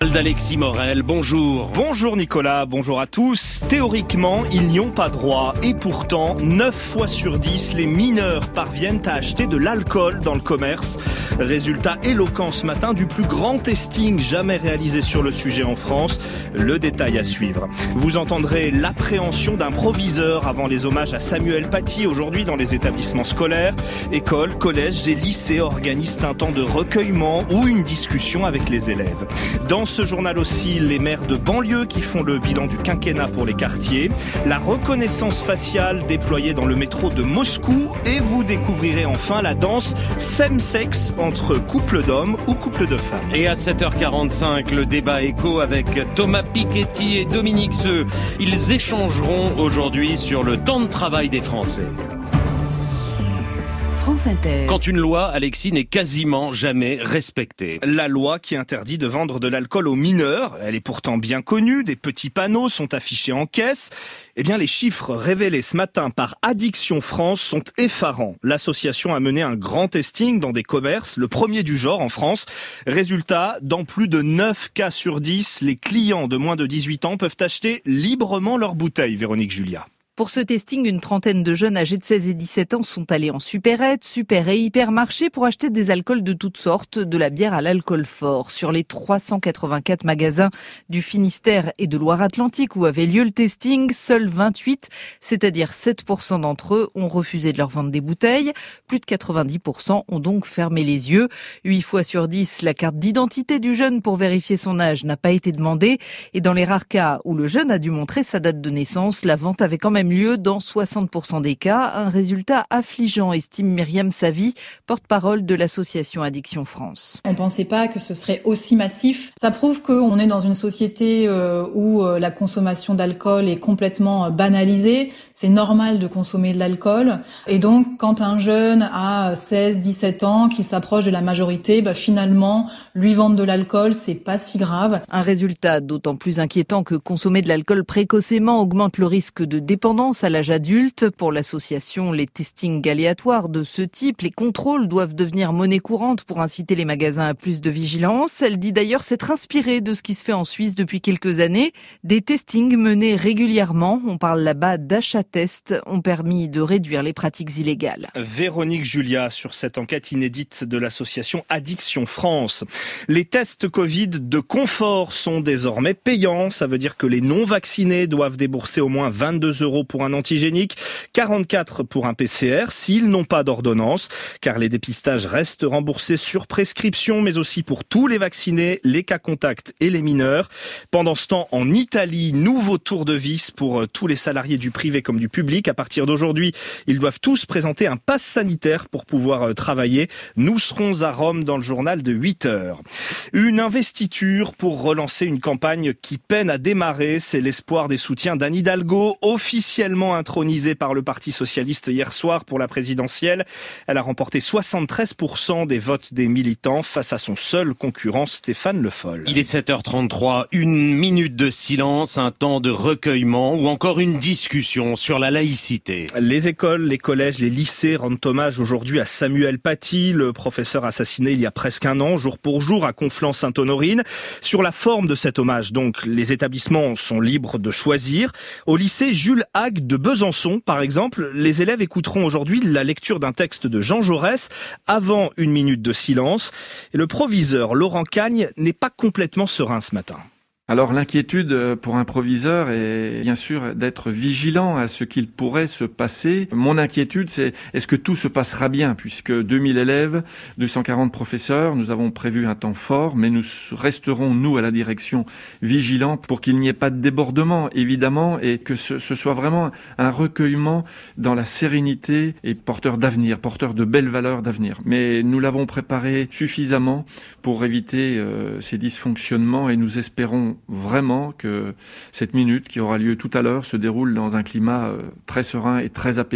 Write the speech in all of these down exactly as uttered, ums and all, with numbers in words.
D'Alexis Morel, bonjour. Bonjour Nicolas, bonjour à tous. Théoriquement, ils n'y ont pas droit et pourtant, neuf fois sur dix, les mineurs parviennent à acheter de l'alcool dans le commerce. Résultat éloquent ce matin du plus grand testing jamais réalisé sur le sujet en France. Le détail à suivre. Vous entendrez l'appréhension d'un proviseur avant les hommages à Samuel Paty aujourd'hui dans les établissements scolaires. Écoles, collèges et lycées organisent un temps de recueillement ou une discussion avec les élèves. Dans ce journal aussi, les maires de banlieue qui font le bilan du quinquennat pour les quartiers, la reconnaissance faciale déployée dans le métro de Moscou et vous découvrirez enfin la danse same-sex entre couple d'hommes ou couple de femmes. Et à sept heures quarante-cinq, le débat écho avec Thomas Piketty et Dominique Seux. Ils échangeront aujourd'hui sur le temps de travail des Français. France Inter. Quand une loi, Alexis, n'est quasiment jamais respectée. La loi qui interdit de vendre de l'alcool aux mineurs, elle est pourtant bien connue, des petits panneaux sont affichés en caisse. Eh bien, les chiffres révélés ce matin par Addiction France sont effarants. L'association a mené un grand testing dans des commerces, le premier du genre en France. Résultat, dans plus de neuf cas sur dix, les clients de moins de dix-huit ans peuvent acheter librement leurs bouteilles, Véronique Julia. Pour ce testing, une trentaine de jeunes âgés de seize et dix-sept ans sont allés en supérette, super et hypermarché pour acheter des alcools de toutes sortes, de la bière à l'alcool fort. Sur les trois cent quatre-vingt-quatre magasins du Finistère et de Loire-Atlantique où avait lieu le testing, seuls vingt-huit, c'est-à-dire sept pour cent d'entre eux, ont refusé de leur vendre des bouteilles. Plus de quatre-vingt-dix pour cent ont donc fermé les yeux. huit fois sur dix, la carte d'identité du jeune pour vérifier son âge n'a pas été demandée. Et dans les rares cas où le jeune a dû montrer sa date de naissance, la vente avait quand même lieu dans soixante pour cent des cas. Un résultat affligeant, estime Myriam Savy, porte-parole de l'association Addiction France. On pensait pas que ce serait aussi massif. Ça prouve qu'on est dans une société où la consommation d'alcool est complètement banalisée. C'est normal de consommer de l'alcool. Et donc, quand un jeune a seize, dix-sept ans, qu'il s'approche de la majorité, bah finalement, lui vendre de l'alcool, c'est pas si grave. Un résultat d'autant plus inquiétant que consommer de l'alcool précocement augmente le risque de dépendance à l'âge adulte. Pour l'association, les testings aléatoires de ce type, les contrôles doivent devenir monnaie courante pour inciter les magasins à plus de vigilance. Elle dit d'ailleurs s'être inspirée de ce qui se fait en Suisse depuis quelques années. Des testings menés régulièrement, on parle là-bas d'achat-test, ont permis de réduire les pratiques illégales. Véronique Julia sur cette enquête inédite de l'association Addiction France. Les tests Covid de confort sont désormais payants. Ça veut dire que les non-vaccinés doivent débourser au moins vingt-deux euros pour un antigénique, quarante-quatre pour un P C R s'ils n'ont pas d'ordonnance, car les dépistages restent remboursés sur prescription, mais aussi pour tous les vaccinés, les cas contacts et les mineurs. Pendant ce temps, en Italie, nouveau tour de vis pour tous les salariés du privé comme du public. À partir d'aujourd'hui, ils doivent tous présenter un pass sanitaire pour pouvoir travailler. Nous serons à Rome dans le journal de huit heures. Une investiture pour relancer une campagne qui peine à démarrer, c'est l'espoir des soutiens d'Anne Hidalgo, officiellement intronisée par le Parti socialiste hier soir pour la présidentielle. Elle a remporté soixante-treize pour cent des votes des militants face à son seul concurrent Stéphane Le Foll. Il est sept heures trente-trois, une minute de silence, un temps de recueillement ou encore une discussion sur la laïcité. Les écoles, les collèges, les lycées rendent hommage aujourd'hui à Samuel Paty, le professeur assassiné il y a presque un an, jour pour jour à Conflans-Sainte-Honorine. Sur la forme de cet hommage, donc, les établissements sont libres de choisir. Au lycée Jules Hague de Besançon, par exemple, les élèves écouteront aujourd'hui la lecture d'un texte de Jean Jaurès avant une minute de silence. Et le proviseur Laurent Cagne n'est pas complètement serein ce matin. Alors l'inquiétude pour un proviseur est bien sûr d'être vigilant à ce qu'il pourrait se passer. Mon inquiétude, c'est est-ce que tout se passera bien, puisque deux mille élèves, deux cent quarante professeurs, nous avons prévu un temps fort, mais nous resterons, nous, à la direction, vigilants pour qu'il n'y ait pas de débordement, évidemment, et que ce, ce soit vraiment un recueillement dans la sérénité et porteur d'avenir, porteur de belles valeurs d'avenir. Mais nous l'avons préparé suffisamment pour éviter euh, ces dysfonctionnements et nous espérons vraiment que cette minute qui aura lieu tout à l'heure se déroule dans un climat très serein et très apaisé.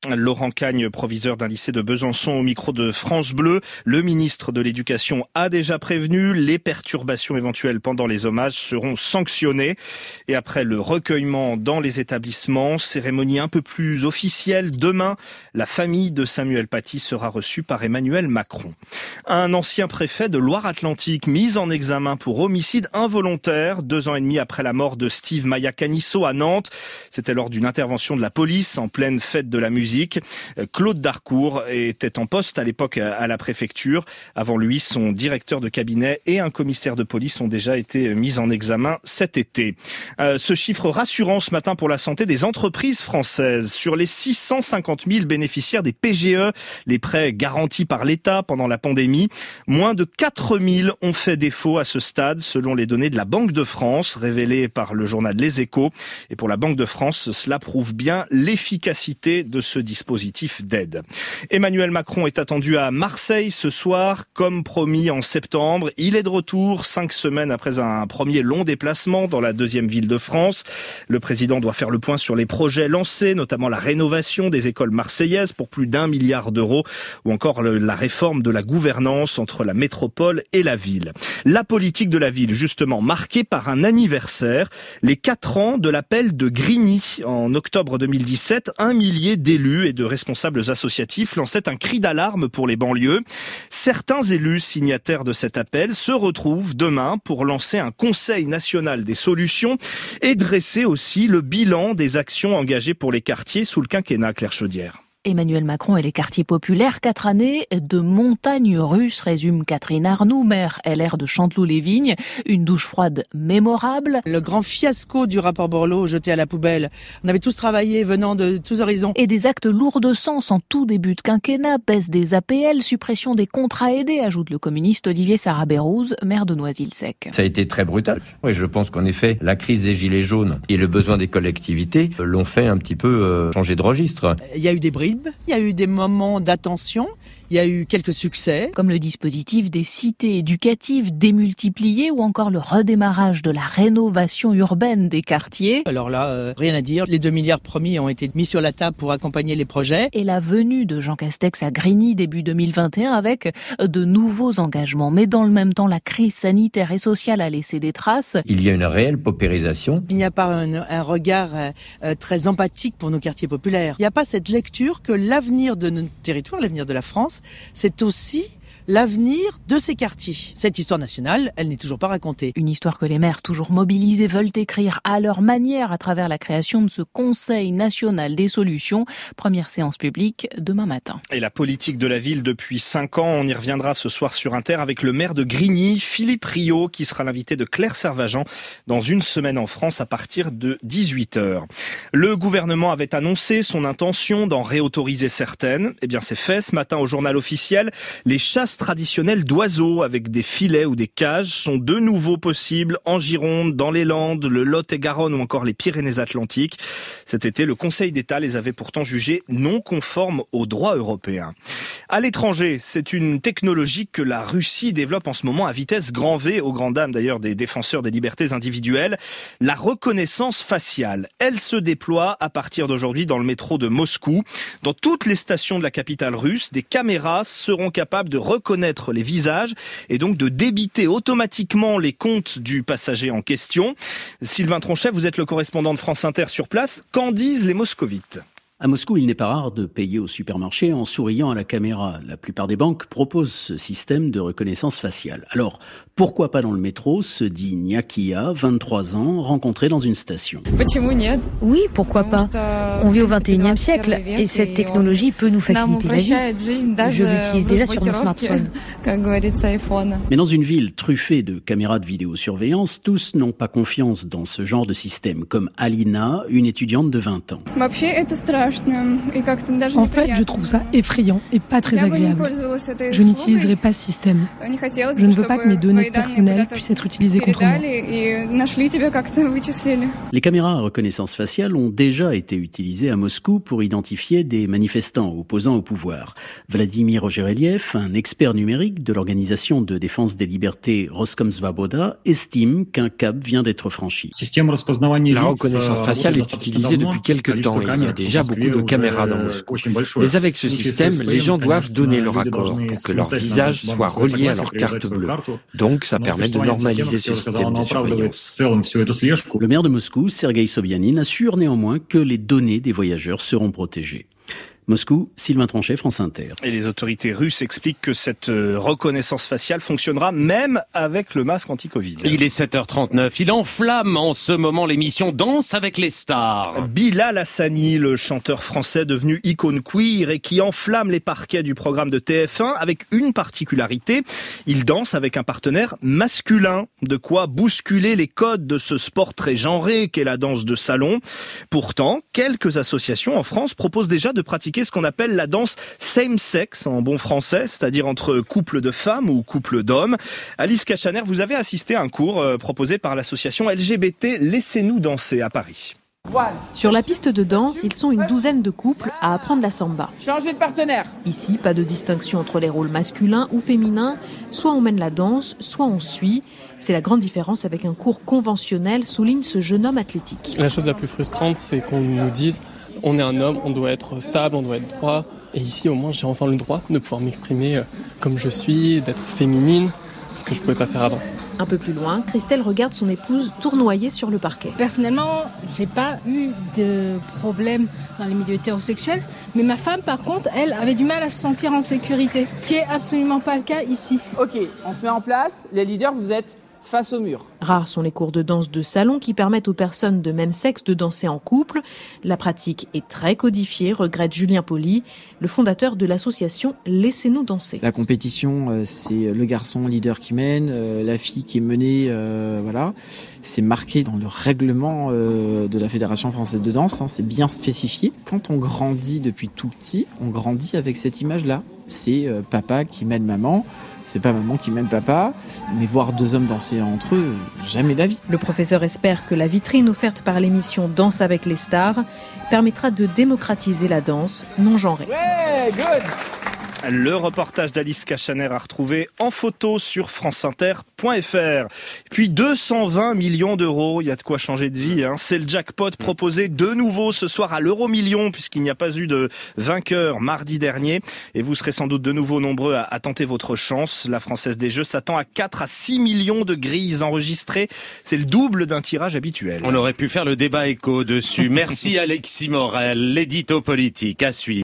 Laurent Cagne, proviseur d'un lycée de Besançon, au micro de France Bleu. Le ministre de l'Éducation a déjà prévenu, les perturbations éventuelles pendant les hommages seront sanctionnées. Et après le recueillement dans les établissements, cérémonie un peu plus officielle, demain, la famille de Samuel Paty sera reçue par Emmanuel Macron. Un ancien préfet de Loire-Atlantique mis en examen pour homicide involontaire, deux ans et demi après la mort de Steve Maya Canisso à Nantes. C'était lors d'une intervention de la police en pleine fête de la musique. Claude Darcourt était en poste à l'époque à la préfecture. Avant lui, son directeur de cabinet et un commissaire de police ont déjà été mis en examen cet été. Euh, ce chiffre rassurant ce matin pour la santé des entreprises françaises. Sur les six cent cinquante mille bénéficiaires des P G E, les prêts garantis par l'État pendant la pandémie, moins de quatre mille ont fait défaut à ce stade, selon les données de la Banque de France, révélées par le journal Les Échos. Et pour la Banque de France, cela prouve bien l'efficacité de ce dispositif d'aide. Emmanuel Macron est attendu à Marseille ce soir, comme promis en septembre. Il est de retour cinq semaines après un premier long déplacement dans la deuxième ville de France. Le président doit faire le point sur les projets lancés, notamment la rénovation des écoles marseillaises pour plus d'un milliard d'euros, ou encore la réforme de la gouvernance entre la métropole et la ville. La politique de la ville, justement, marquée par un anniversaire, les quatre ans de l'appel de Grigny. En octobre deux mille dix-sept, un millier d'élus et de responsables associatifs lançaient un cri d'alarme pour les banlieues. Certains élus signataires de cet appel se retrouvent demain pour lancer un conseil national des solutions et dresser aussi le bilan des actions engagées pour les quartiers sous le quinquennat. Claire Chaudière. Emmanuel Macron et les quartiers populaires, quatre années de montagne russe, résume Catherine Arnoux, maire L R de Chanteloup-les-Vignes. Une douche froide mémorable. Le grand fiasco du rapport Borloo jeté à la poubelle. On avait tous travaillé venant de tous horizons. Et des actes lourds de sens en tout début de quinquennat, baisse des A P L, suppression des contrats aidés, ajoute le communiste Olivier Sarabérouz, maire de Noisy-le-Sec. Ça a été très brutal. Oui, je pense qu'en effet, la crise des gilets jaunes et le besoin des collectivités l'ont fait un petit peu euh, changer de registre. Il y a eu des brides. Il y a eu des moments d'attention, il y a eu quelques succès. Comme le dispositif des cités éducatives démultipliées ou encore le redémarrage de la rénovation urbaine des quartiers. Alors là, euh, rien à dire. Les deux milliards promis ont été mis sur la table pour accompagner les projets. Et la venue de Jean Castex à Grigny début deux mille vingt et un avec de nouveaux engagements. Mais dans le même temps, la crise sanitaire et sociale a laissé des traces. Il y a une réelle paupérisation. Il n'y a pas un, un regard euh, très empathique pour nos quartiers populaires. Il n'y a pas cette lecture que l'avenir de notre territoire, l'avenir de la France, c'est aussi l'avenir de ces quartiers. Cette histoire nationale, elle n'est toujours pas racontée. Une histoire que les maires, toujours mobilisés, veulent écrire à leur manière à travers la création de ce Conseil national des solutions. Première séance publique demain matin. Et la politique de la ville depuis cinq ans, on y reviendra ce soir sur Inter avec le maire de Grigny, Philippe Rio, qui sera l'invité de Claire Servagent dans une semaine en France à partir de dix-huit heures. Le gouvernement avait annoncé son intention d'en réautoriser certaines. Eh bien, c'est fait ce matin au journal officiel. Les chasses traditionnelles d'oiseaux avec des filets ou des cages sont de nouveau possibles en Gironde, dans les Landes, le Lot-et-Garonne ou encore les Pyrénées-Atlantiques. Cet été, le Conseil d'État les avait pourtant jugés non conformes au droit européen. À l'étranger, c'est une technologie que la Russie développe en ce moment à vitesse grand V, aux grandes dames d'ailleurs des défenseurs des libertés individuelles. La reconnaissance faciale, elle se déploie à partir d'aujourd'hui dans le métro de Moscou. Dans toutes les stations de la capitale russe, des caméras seront capables de reconnaître connaître les visages et donc de débiter automatiquement les comptes du passager en question. Sylvain Tronchet, vous êtes le correspondant de France Inter sur place. Qu'en disent les moscovites ? À Moscou, il n'est pas rare de payer au supermarché en souriant à la caméra. La plupart des banques proposent ce système de reconnaissance faciale. Alors, pourquoi pas dans le métro, se dit Niakia, vingt-trois ans, rencontrée dans une station. Oui, pourquoi pas. On vit au vingt et unième siècle et cette technologie peut nous faciliter la vie. Je l'utilise déjà sur mon smartphone. Mais dans une ville truffée de caméras de vidéosurveillance, tous n'ont pas confiance dans ce genre de système, comme Alina, une étudiante de vingt ans. En fait, je trouve ça effrayant et pas très agréable. Je n'utiliserai pas ce système. Je ne veux pas que mes données personnelles puissent être utilisées contre moi. Les caméras à reconnaissance faciale ont déjà été utilisées à Moscou pour identifier des manifestants opposants au pouvoir. Vladimir Ogereliev, un expert numérique de l'organisation de défense des libertés Roskomsvaboda, estime qu'un cap vient d'être franchi. La reconnaissance faciale est utilisée depuis quelque temps et il y a déjà beaucoup beaucoup de caméras dans Moscou. Mais avec ce système, les gens doivent donner leur accord pour que leur visage soit relié à leur carte bleue. Donc, ça permet de normaliser ce système de surveillance. Le maire de Moscou, Sergueï Sobyanin, assure néanmoins que les données des voyageurs seront protégées. Moscou, Sylvain Tronchet, France Inter. Et les autorités russes expliquent que cette reconnaissance faciale fonctionnera même avec le masque anti-Covid. Il est sept heures trente-neuf. Il enflamme en ce moment l'émission Danse avec les stars. Bilal Hassani, le chanteur français devenu icône queer et qui enflamme les parquets du programme de T F un avec une particularité. Il danse avec un partenaire masculin. De quoi bousculer les codes de ce sport très genré qu'est la danse de salon. Pourtant, quelques associations en France proposent déjà de pratiquer ce qu'on appelle la danse same-sex en bon français, c'est-à-dire entre couple de femmes ou couple d'hommes. Alice Cachaner, vous avez assisté à un cours euh, proposé par l'association L G B T Laissez-nous danser à Paris. Sur la piste de danse, ils sont une douzaine de couples à apprendre la samba. Changez de partenaire. Ici, pas de distinction entre les rôles masculins ou féminins. Soit on mène la danse, soit on suit. C'est la grande différence avec un cours conventionnel, souligne ce jeune homme athlétique. La chose la plus frustrante, c'est qu'on nous dise on est un homme, on doit être stable, on doit être droit. Et ici, au moins, j'ai enfin le droit de pouvoir m'exprimer comme je suis, d'être féminine, ce que je ne pouvais pas faire avant. Un peu plus loin, Christelle regarde son épouse tournoyer sur le parquet. Personnellement, j'ai pas eu de problème dans les milieux hétérosexuels, mais ma femme, par contre, elle avait du mal à se sentir en sécurité, ce qui est absolument pas le cas ici. Ok, on se met en place. Les leaders, vous êtes face au mur. Rares sont les cours de danse de salon qui permettent aux personnes de même sexe de danser en couple. La pratique est très codifiée, regrette Julien Poli, le fondateur de l'association Laissez-nous danser. La compétition, c'est le garçon leader qui mène, la fille qui est menée, euh, voilà. C'est marqué dans le règlement euh, de la Fédération française de danse, hein, c'est bien spécifié. Quand on grandit depuis tout petit, on grandit avec cette image-là. C'est euh, papa qui mène maman. C'est pas maman qui mène papa, mais voir deux hommes danser entre eux, jamais de la vie. Le professeur espère que la vitrine offerte par l'émission Danse avec les stars permettra de démocratiser la danse non genrée. Ouais, good. Le reportage d'Alice Cachaner à retrouver en photo sur franceinter point f r. Puis deux cent vingt millions d'euros, il y a de quoi changer de vie. Hein. C'est le jackpot proposé de nouveau ce soir à l'euro million, puisqu'il n'y a pas eu de vainqueur mardi dernier. Et vous serez sans doute de nouveau nombreux à, à tenter votre chance. La Française des Jeux s'attend à quatre à six millions de grilles enregistrées. C'est le double d'un tirage habituel. On aurait pu faire le débat éco dessus. Merci Alexis Morel, l'édito politique à suivre.